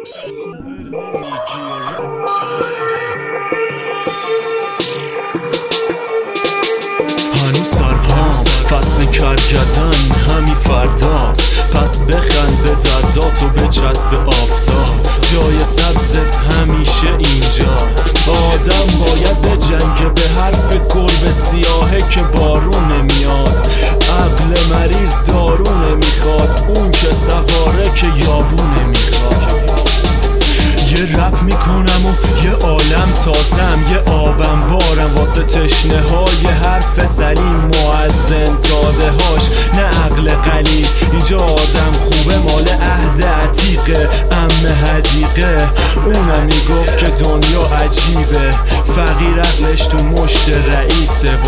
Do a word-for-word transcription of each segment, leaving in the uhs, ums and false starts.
هنوز سرپام فصل کرگدن همین فرداست، پس بخند به دردات و بچسب آفتاب. جای سبزت همیشه اینجاست. آدم باید به جنگ به حرف گربه سیاهه که بارون نمیاد. عقل مریض دارو نمیخواد، اون که سواره که یابو نمیخواد. یه رپ میکنم و یه عالم تازم، یه آبم بارم واسه تشنه های حرف سلیم مؤذن زاده هاش. نه عقل قلیل اینجا آدم خوبه، مال عهد عتیقه ام حدیقه. اونم میگفت که دنیا عجیبه، فقیر عقلش تو مشت رئیسه. و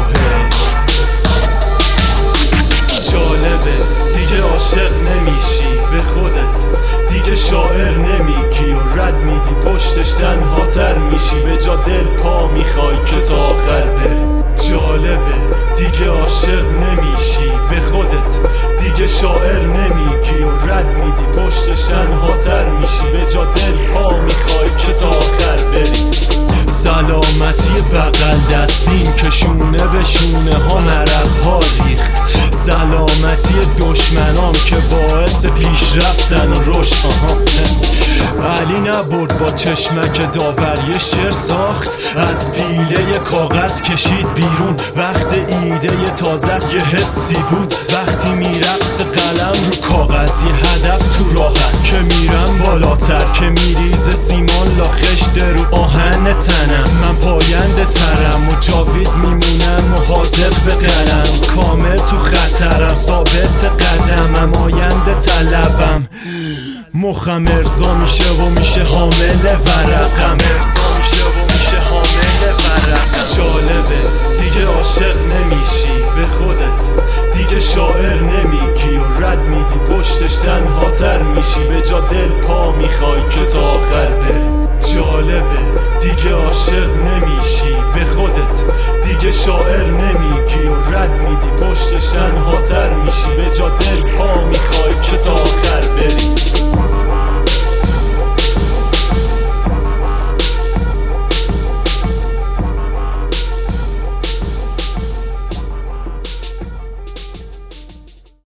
جالبه دیگه عاشق نمیشی به خودت، دیگه شاعر نمیگی و رد میدی پشتش تنها تر میشی. به جا دل پا میخوای که تا آخر بری. جالبه دیگه عاشق نمیشی به خودت، دیگه شاعر نمیگی و رد میدی پشتش تنها تر میشی. به جا دل پا میخوای که تا آخر بری. سلامتی بغل دستیم که شونه به شونه ها مرق ها ریخت. سلامتی دشمنام که باعث پیشرفتن و رشد. علی نبرد با چشمک داور یه شعر ساخت، از پیله کاغذ کشید بیرون. وقت ایده تازه است یه حسی بود، وقتی میرقص قلم رو کاغذ. یه هدف تو راه است که میرم بالاتر، که میریز سیمان لا خشت رو آهن تنم. من پاینده ترم و جاوید میمونم و حاضر به قلم. کامل تو خطرم ثابت قدمم، آینده طلبم. مخم ارضا میشه و میشه حامل ورقم. ارضا میشه و میشه حامل ورقم. جالبه دیگه عاشق نمیشی به خودت، دیگه شاعر نمیگی و رد میدی پشتش تنها تر میشی. به جا دل پا میخوای که تا آخر بری. جالبه دیگه عاشق نمیشی به خودت، دیگه شاعر نمیگی و رد میدی پشتش تنها تر میشی. به جا دل پا میخوای که تا آخر بری.